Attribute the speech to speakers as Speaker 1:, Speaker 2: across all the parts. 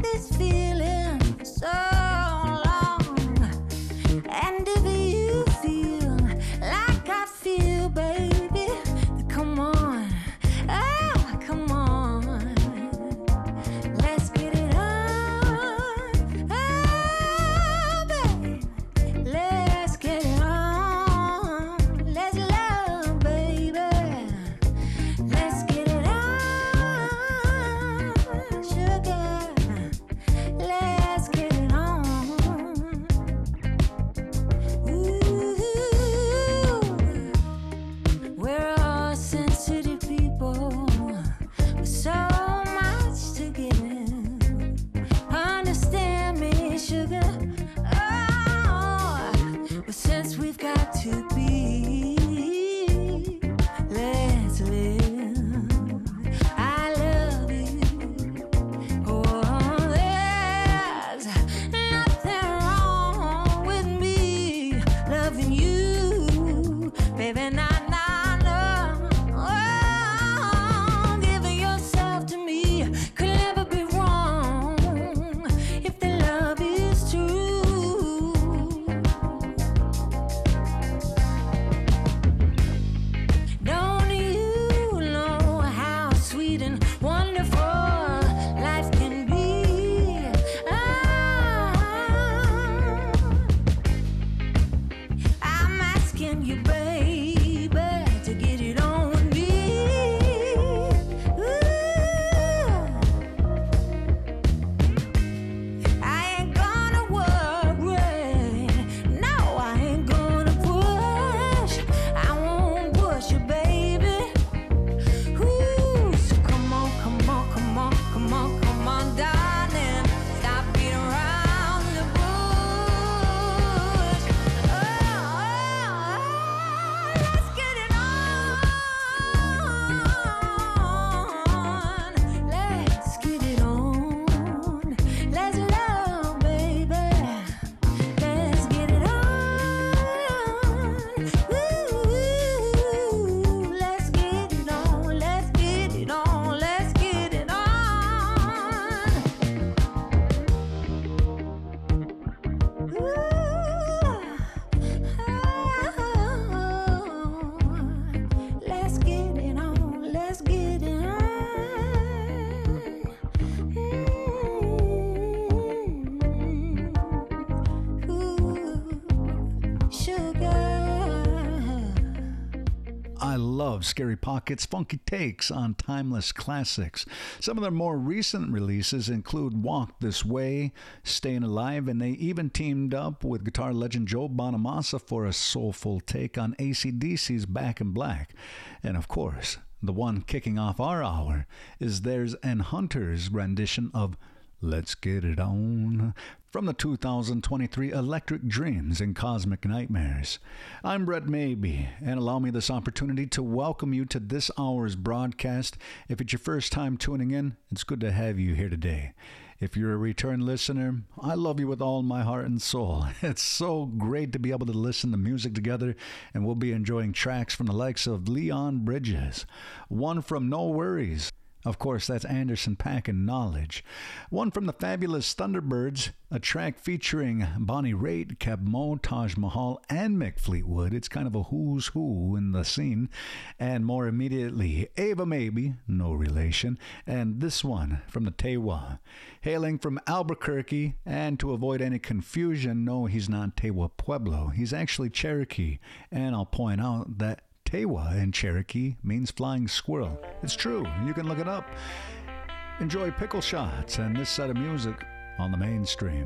Speaker 1: this feeling for so long. And if you feel like I feel, baby, then come on, oh, come on. Let's get it on, oh, baby. Let's get it on. Let's love, baby. Let's get it on, sugar. Let's get it on. Ooh, we're all sensitive people with so much to give. Understand me, sugar. Oh, but since we've got to be, let's live. I love you. Oh, there's nothing wrong with me loving you, baby. Nah, nah, no. Oh, giving yourself to me could never be wrong if the love is true. Don't you know how sweet and wonderful life can be? I'm asking you, baby, to get it on with me. Ooh. I ain't gonna worry. No, I ain't gonna push. I won't push you, baby. Ooh, so come on, come on, come on, come on, come on, darling. Stop beating around the bush. Oh, let's get it on. Let's get it on. Let's love, baby. Let's get it on. Ooh, let's get it on. Let's get it on. Let's get it on. Let's get it on. Let's get it on. Sugar.
Speaker 2: I love Scary Pocket's funky takes on timeless classics. Some of their more recent releases include Walk This Way, Staying Alive, and they even teamed up with guitar legend Joe Bonamassa for a soulful take on AC/DC's Back in Black. And of course, the one kicking off our hour is theirs and Hunter's rendition of Let's Get It On from the 2023 Electric Dreams and Cosmic Nightmares. I'm Brett Maybe, and allow me this opportunity to welcome you to this hour's broadcast. If it's your first time tuning in, it's good to have you here today. If you're a return listener, I love you with all my heart and soul. It's so great to be able to listen to music together, and we'll be enjoying tracks from the likes of Leon Bridges, one from No Worries. Of course, that's Anderson .Paak and Knowledge. One from the fabulous Thunderbirds, a track featuring Bonnie Raitt, Keb Mo, Taj Mahal, and Mick Fleetwood. It's kind of a who's who in the scene. And more immediately, Ava Maybe, no relation, and this one from the Tewa. Hailing from Albuquerque, and to avoid any confusion, no, he's not Tewa Pueblo. He's actually Cherokee. And I'll point out that Tewa in Cherokee means flying squirrel. It's true. You can look it up. Enjoy Pickle Shots and this set of music on the mainstream.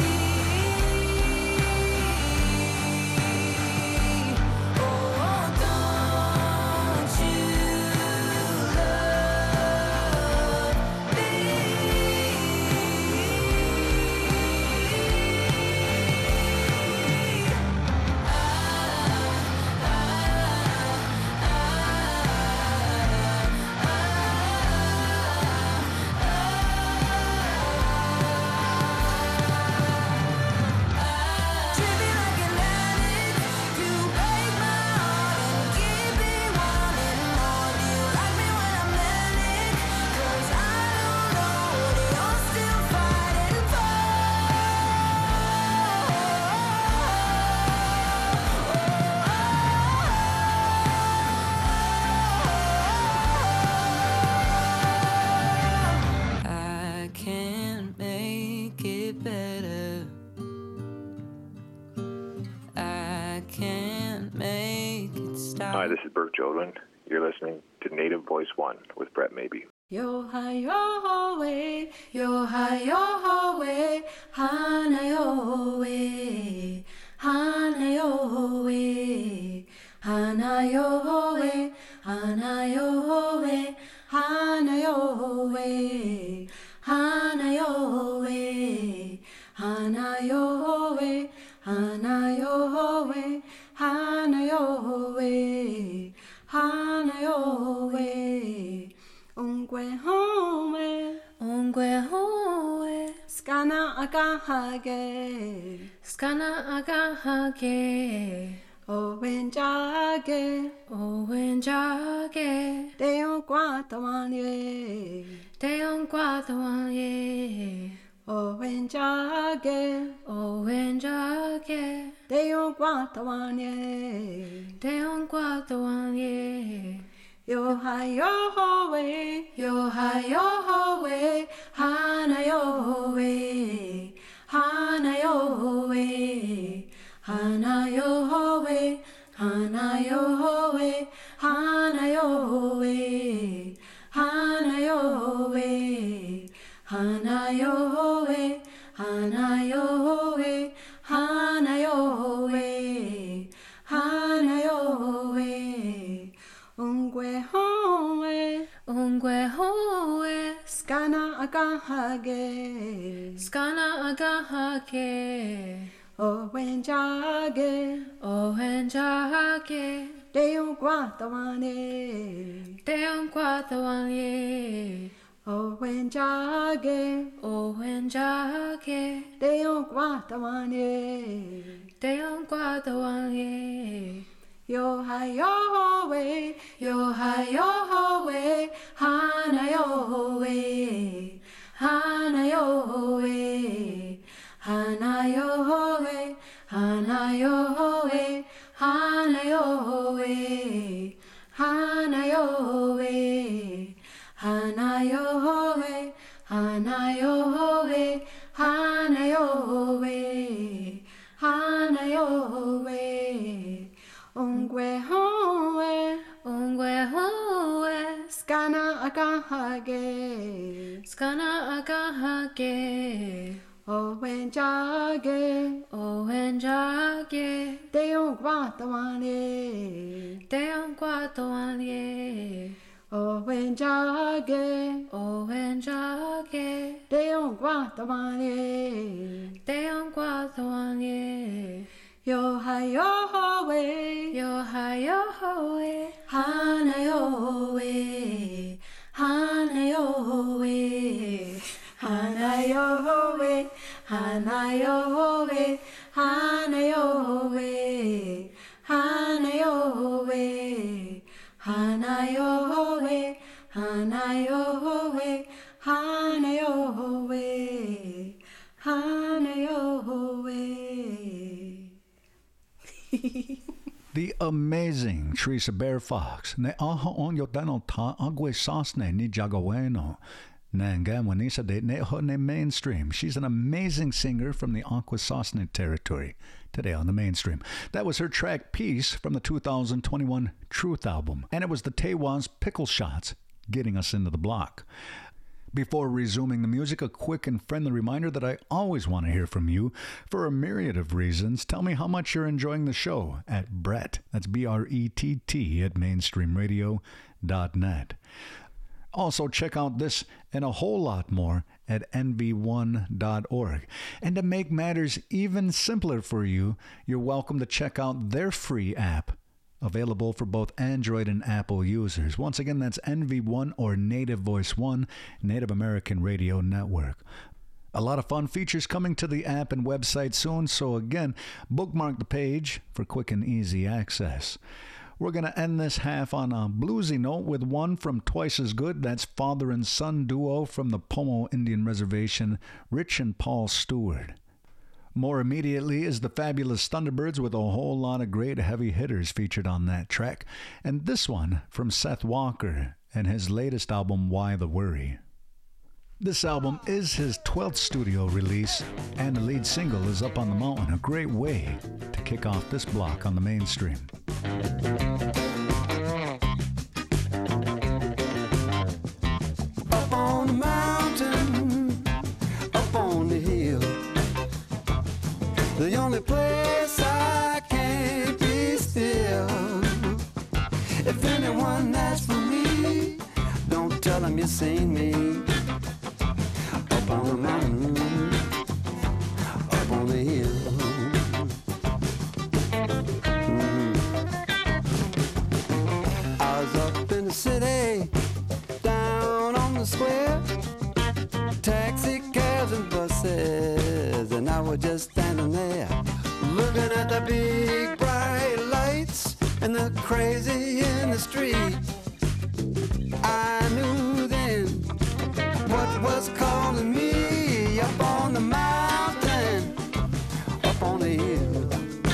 Speaker 3: Hi, this is Burke Jolin. You're listening to Native Voice One with Brett Maybe.
Speaker 1: Yo hi yo way, yo hi yo way, hana yo way, hana yo way, hana yo way, hana yo way, hana yo way, hana yo way, hana yo way, hana yo way, hana yo way, hana yo way. Ungwe home, skana agahage, skana agahage, owenjage, owenjage, deon guatawanye, deon guatawanye, owenjage, owenjage, deon guatawanye, deon guatawanye. Yo hi yo way, yo hi yo way, hana yo way, hana yo way, hana yo way, hana yo way, hana yo way, hana yo way, hana yo way, hana yo way, hana yo way, hana yo way. Ungwe home, skana agahage, skana agahage, owenjage, owenjage, deon guatawanye, deon guatawanye, owenjage, owenjage, deon guatawanye, deon guatawanye. Yo hi yo way, yo hi yo way, hana yo way, hana yo way, hana yo way, hana yo way, hana yo way, hana yo way, hana yo way, hana yo way, hana yo way, hana yo way. Ungwe home, skana agahage, skana agahage, owenjage, owenjage, deon guatawanye, deon guatawanye, owenjage, owenjage, deon guatawanye, deon guatawanye. Yo hi yo way, yo hi yo way, hana yo way, hana yo way, hana yo way, hana yo way, hana yo way, hana yo way, hana yo way, hana yo way, hana yo way, hana yo way.
Speaker 2: The amazing Teresa Bear Fox. Ne aha on yo dano ta agwe sasne ni jagaweno. Nangamwanisa de ne ho ne mainstream. She's an amazing singer from the Akwesasne territory. Today on the mainstream. That was her track Peace from the 2021 Truth album. And it was the Tewa's Pickle Shots getting us into the block. Before resuming the music, a quick and friendly reminder that I always want to hear from you for a myriad of reasons. Tell me how much you're enjoying the show at Brett, that's BRETT, at mainstreamradio.net. Also, check out this and a whole lot more at nv1.org. And to make matters even simpler for you, you're welcome to check out their free app, available for both Android and Apple users. Once again, that's NV1 or Native Voice One, Native American Radio Network. A lot of fun features coming to the app and website soon, so again, bookmark the page for quick and easy access. We're going to end this half on a bluesy note with one from Twice as Good. That's father and son duo from the Pomo Indian Reservation, Rich and Paul Stewart. More immediately is the fabulous Thunderbirds with a whole lot of great heavy hitters featured on that track. And this one from Seth Walker and his latest album, Why the Worry. This album is his 12th studio release, and the lead single is Up on the Mountain, a great way to kick off this block on the mainstream.
Speaker 4: The only place I can't be still. If anyone asks for me, don't tell them you seen me up on the mountain, up on the hill. I was up in the city, down on the square, taxi cabs and buses, and I was just standing there, looking at the big bright lights and the crazy in the street. I knew then what was calling me up on the mountain, up on the hill.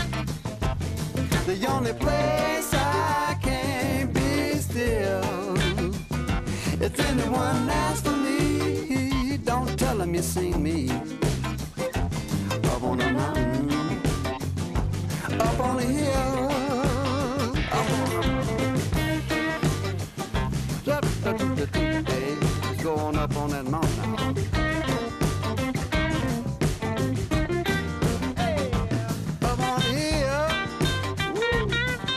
Speaker 4: The only place I can't be still. If anyone asks for me, don't tell them you seen me up on the mountain, up on the hill. Going up on that mountain now. Hey, up on the hill. Woo.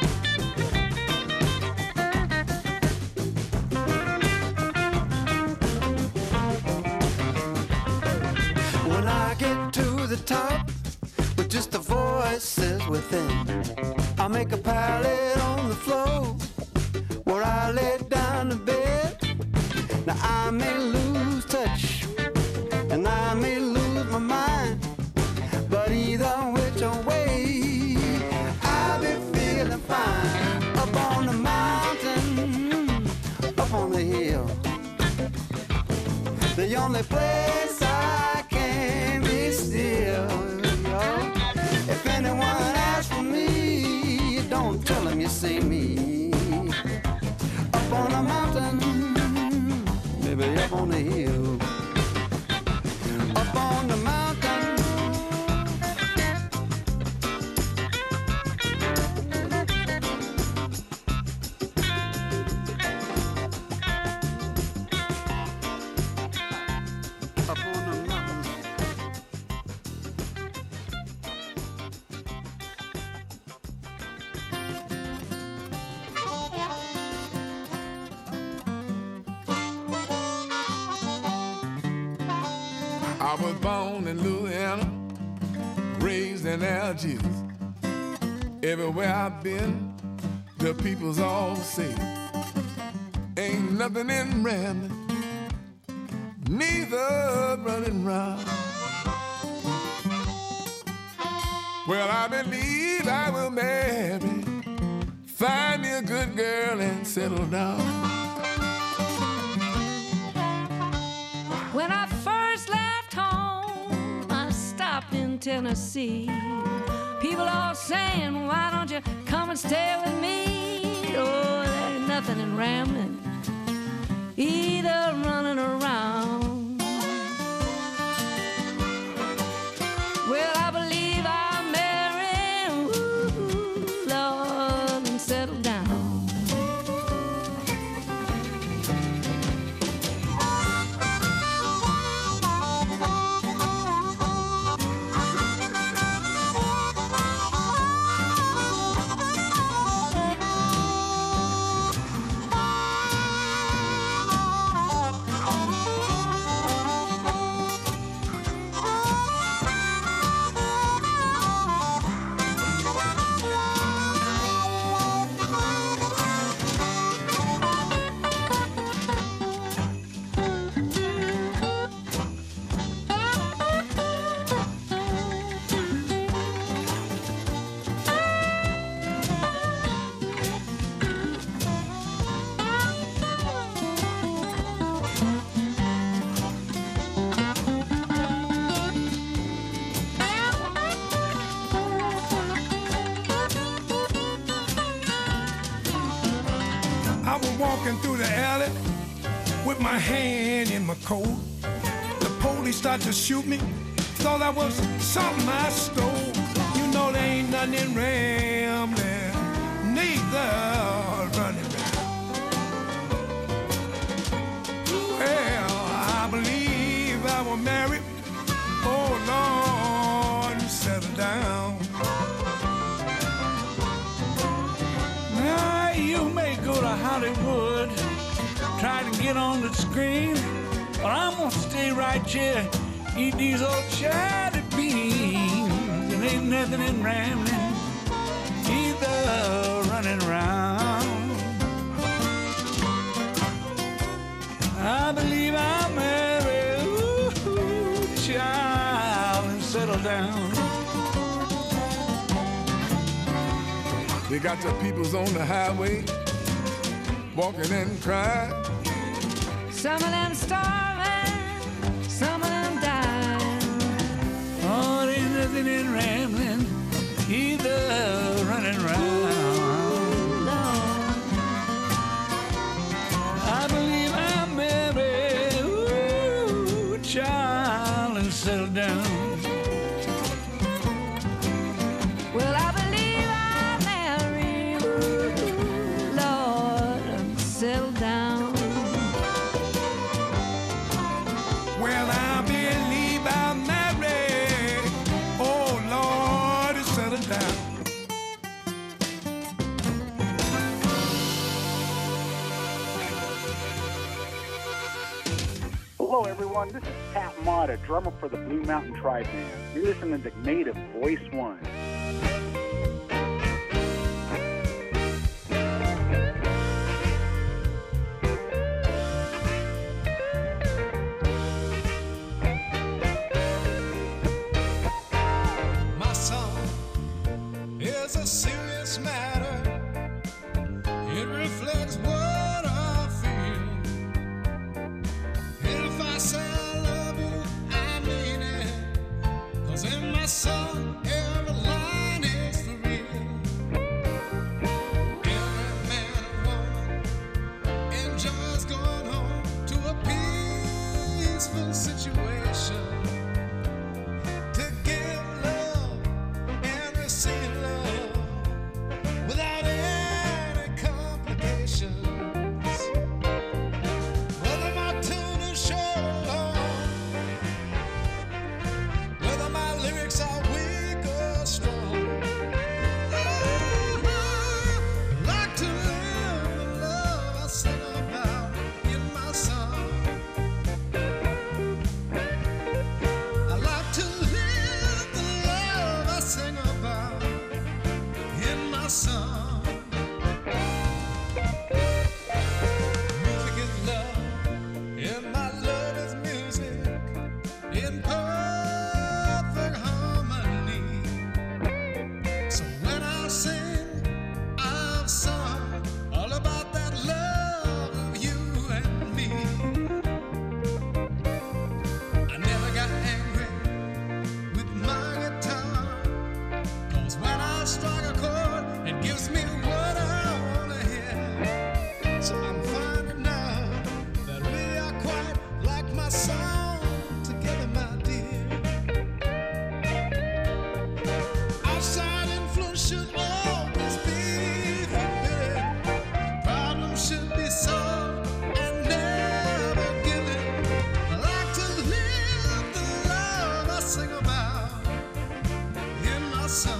Speaker 4: When I get to the top, with just the voices within, I'll make a pallet on the floor where I lay down the bed. Now I may lose touch, and I may lose my mind, but either which way, I'll be feeling fine. Up on the mountain, up on the hill. The only place I can be still. If anyone asks for me, don't tell them you see me up on the mountain, maybe up on the hill, up on the mountain. Up on the mountain.
Speaker 5: I was born in Louisiana, raised in Algiers. Everywhere I've been, the people's all say, ain't nothing in rambling, neither running round. Well, I believe I will marry, find me a good girl and settle down.
Speaker 1: When I first left home, I stopped in Tennessee. People all saying, why don't you come and stay with me? Oh, there ain't nothing in rambling, either running around. Well, I believe I'll marry, ooh, Lord, and settle down.
Speaker 6: Walking through the alley with my hand in my coat. The police started to shoot me, thought that was something I stole. You know there ain't nothing in rambling, neither running around. Well, I believe I will marry, oh Lord, and settle down. get on the screen, but I'm gonna stay right here, eat these old charity beans. There ain't nothing in rambling, either running around. I believe I'll marry a child and settle down.
Speaker 5: They got the peoples on the highway walking and crying.
Speaker 1: Some of them starving, some of them dying.
Speaker 6: Oh, there ain't nothing in rambling, either running around. I believe I'll marry a child and settle down.
Speaker 1: Well, I believe I'll marry, Lord, and settle down.
Speaker 6: Well, I believe I'll marry, oh Lord, and settle down.
Speaker 7: Hello, everyone. This is Pat Mott, a drummer for the Blue Mountain Tribe Band. You're listening to Native Voice One.
Speaker 8: My song is a serious matter. It reflects what I feel. If I say I love you, I mean it. 'Cause in my song, every line is for real. Every man and woman enjoys going home to a peaceful situation. To give love and receive love without any complications. Whether my tune is short or long, whether my lyrics are weak or strong, I like to live the love I sing about in my song. I like to live the love I sing about in my song. Music is love, and my love is music in perfect harmony. So when I sing, I've sung all about that love of you and me. I never got angry with my guitar, 'cause when I strike a chord, it gives me what I wanna hear. So I'm finding out that we are quite like my song together, my dear. Outside influence should always be forbidden. Problems should be solved and never given. I like to live the love I sing about in my song.